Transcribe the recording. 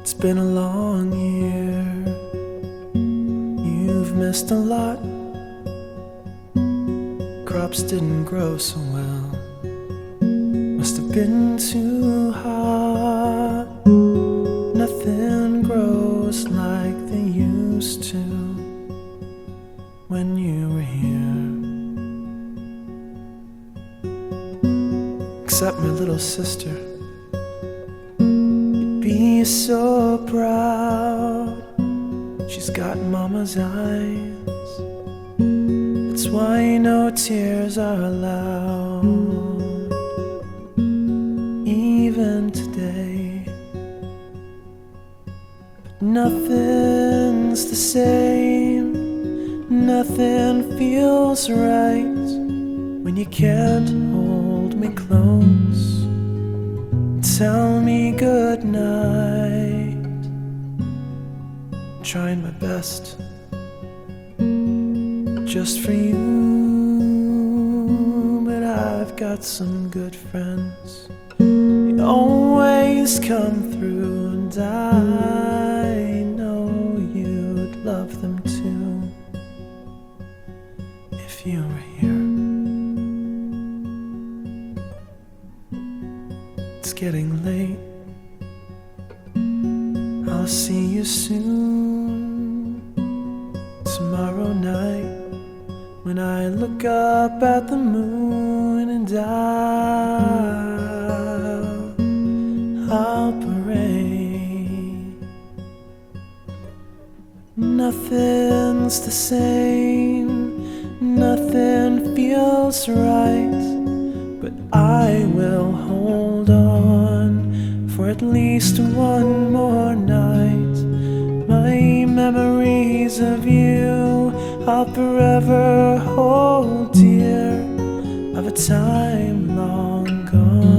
It's been a long year. You've missed a lot. Crops didn't grow so well. Must have been too hot. Nothing grows like they used to when you were here. Except my little sister. Be so proud. She's got mama's eyes. That's why no tears are allowed, even today. But nothing's the same. Nothing feels right when you can't hold me close. Tell me good night. I'm trying my best just for you, but I've got some good friends. They always come through, and I know you'd love them too if you were here. It's getting late. I'll see you soon. Tomorrow night, when I look up at the moon, and I'll pray. Nothing's the same. Nothing feels right, but I will hold on for at least one more night. My memories of you I'll forever hold dear, of a time long gone.